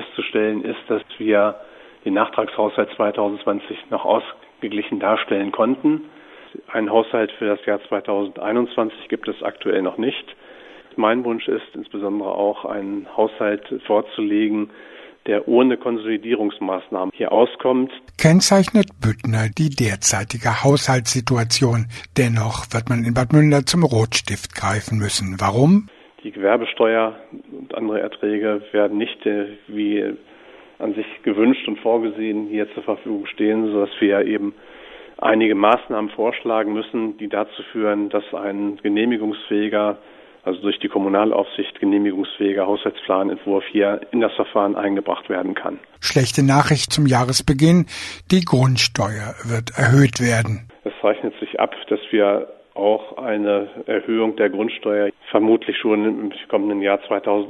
festzustellen ist, dass wir den Nachtragshaushalt 2020 noch ausgeglichen darstellen konnten. Einen Haushalt für das Jahr 2021 gibt es aktuell noch nicht. Mein Wunsch ist insbesondere auch, einen Haushalt vorzulegen, der ohne Konsolidierungsmaßnahmen hier auskommt. Kennzeichnet Büttner die derzeitige Haushaltssituation. Dennoch wird man in Bad Münder zum Rotstift greifen müssen. Warum? Die Gewerbesteuer und andere Erträge werden nicht wie an sich gewünscht und vorgesehen hier zur Verfügung stehen, sodass wir eben einige Maßnahmen vorschlagen müssen, die dazu führen, dass ein genehmigungsfähiger, also durch die Kommunalaufsicht genehmigungsfähiger Haushaltsplanentwurf hier in das Verfahren eingebracht werden kann. Schlechte Nachricht zum Jahresbeginn: Die Grundsteuer wird erhöht werden. Es zeichnet sich ab, dass wir auch eine Erhöhung der Grundsteuer vermutlich schon im kommenden Jahr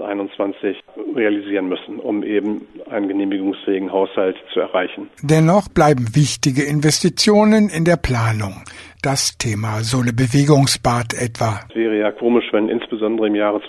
2021 realisieren müssen, um eben einen genehmigungsfähigen Haushalt zu erreichen. Dennoch bleiben wichtige Investitionen in der Planung. Das Thema Sohle-Bewegungsbad etwa. Es wäre ja komisch, wenn insbesondere im Jahre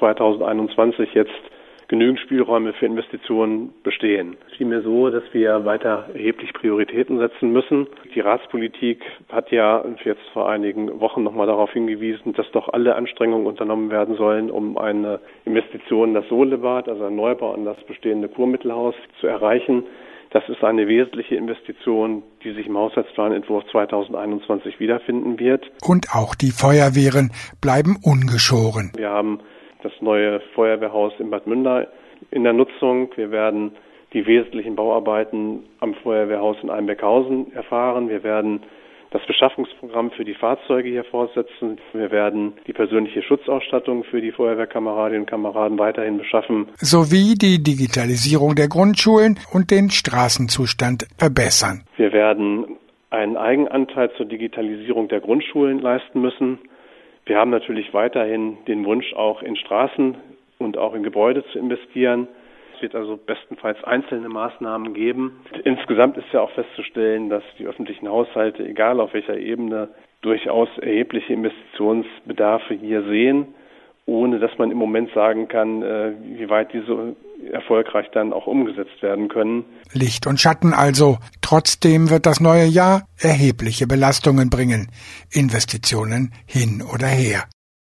2021 jetzt genügend Spielräume für Investitionen bestehen. Es ist vielmehr so, dass wir weiter erheblich Prioritäten setzen müssen. Die Ratspolitik hat ja jetzt vor einigen Wochen nochmal darauf hingewiesen, dass doch alle Anstrengungen unternommen werden sollen, um eine Investition in das Sohlebad, also ein Neubau an das bestehende Kurmittelhaus, zu erreichen. Das ist eine wesentliche Investition, die sich im Haushaltsplanentwurf 2021 wiederfinden wird. Und auch die Feuerwehren bleiben ungeschoren. Wir haben das neue Feuerwehrhaus in Bad Münder in der Nutzung. Wir werden die wesentlichen Bauarbeiten am Feuerwehrhaus in Einbeckhausen erfahren. Wir werden das Beschaffungsprogramm für die Fahrzeuge hier fortsetzen. Wir werden die persönliche Schutzausstattung für die Feuerwehrkameradinnen und Kameraden weiterhin beschaffen. Sowie die Digitalisierung der Grundschulen und den Straßenzustand verbessern. Wir werden einen Eigenanteil zur Digitalisierung der Grundschulen leisten müssen. Wir haben natürlich weiterhin den Wunsch, auch in Straßen und auch in Gebäude zu investieren. Es wird also bestenfalls einzelne Maßnahmen geben. Insgesamt ist ja auch festzustellen, dass die öffentlichen Haushalte, egal auf welcher Ebene, durchaus erhebliche Investitionsbedarfe hier sehen, ohne dass man im Moment sagen kann, wie weit diese erfolgreich dann auch umgesetzt werden können. Licht und Schatten also. Trotzdem wird das neue Jahr erhebliche Belastungen bringen. Investitionen hin oder her.